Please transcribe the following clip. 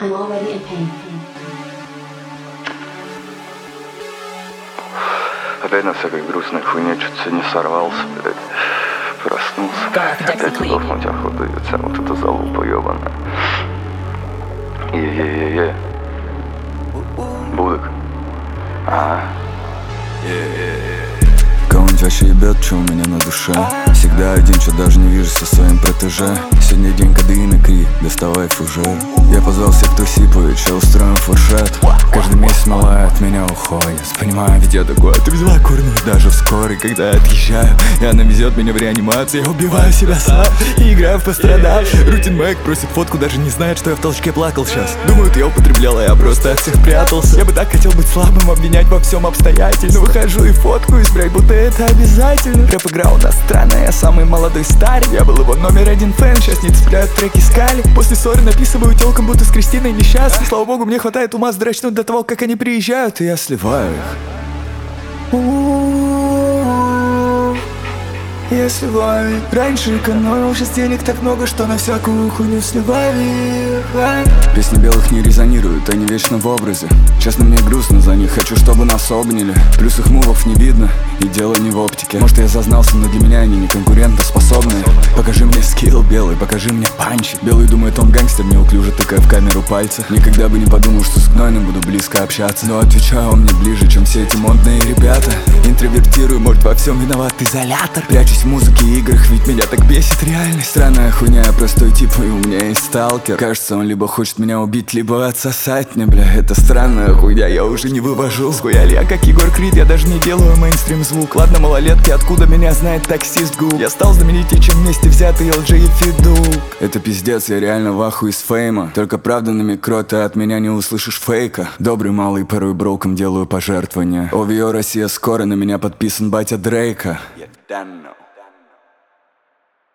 I'm already in pain. Опять на всякой грустной хуйне чуть не сорвался, блядь. Проснулся. Опять сдохнуть охота, и вся вот эта залупа ебаная. Е-е-е-е. Будок. Ага. Кого-нибудь вообще ебет, что у меня на душе. Всегда один, что даже не вижу со своим протеже. Сегодня день кадеина, Кри, доставай фужер. Я позвал всех, кто сипает, ща устроим фуршет. Каждый месяц малая от меня уходит. Понимаю, ведь я такой, ты взяла курную даже в скорой. Когда я отъезжаю, и она везет меня в реанимацию. Я убиваю себя сам и играю в пострадал. Рутин Мэг просит фотку, даже не знает, что я в толчке плакал сейчас. Думают, я употреблял, а я просто от всех прятался. Я бы так хотел быть слабым, обвинять во всем обстоятельно. Выхожу и фоткаюсь, блядь, будто это обязательно. Рэп игра у нас странная, я самый молодой старик. Я был его номер один фэн, сейчас не цепляют треки скали. После ссоры написываю тёлкам, будто с Кристиной несчастный. Слава богу, мне хватает ума сдрачнуть до того, как они приезжают, и я сливаю их. Я сливаю их. Раньше экономил, сейчас денег так много, что на всякую хуйню сливаю их. Песни белых не резонируют, они вечно в образе. Честно, мне грустно за них, хочу, чтобы нас обняли. Плюс их мувов не видно, и дело не в оптике. Может, я зазнался, но для меня они не конкурентоспособны. Покажи мне скилл белый, покажи мне панчи. Белый думает, он гангстер, неуклюже тыкая в камеру пальцы. Никогда бы не подумал, что с гнойным буду близко общаться. Но отвечаю, он мне ближе, чем все эти модные ребята. Интровертирую, может, во всем виноват изолятор. Прячусь в музыке и играх, ведь меня так бесит реальность. Странная хуйня, я простой тип, и у меня есть сталкер. Кажется, он либо хочет меня убить, либо отсосать мне, бля. Это странная хуйня, я уже не вывожу. Схуяли я как Егор Крид, я даже не делаю мейнстрим звук. Ладно, малолетки, откуда меня знает таксист Гук? Я стал знаменитее, чем вместе взятый LG и Фидук. Это пиздец, я реально в ахуе из фейма. Только правда на микро, ты от меня не услышишь фейка. Добрый малый, порой броком делаю пожертвования. ОВО Россия скоро, на меня подписан батя Дрейка.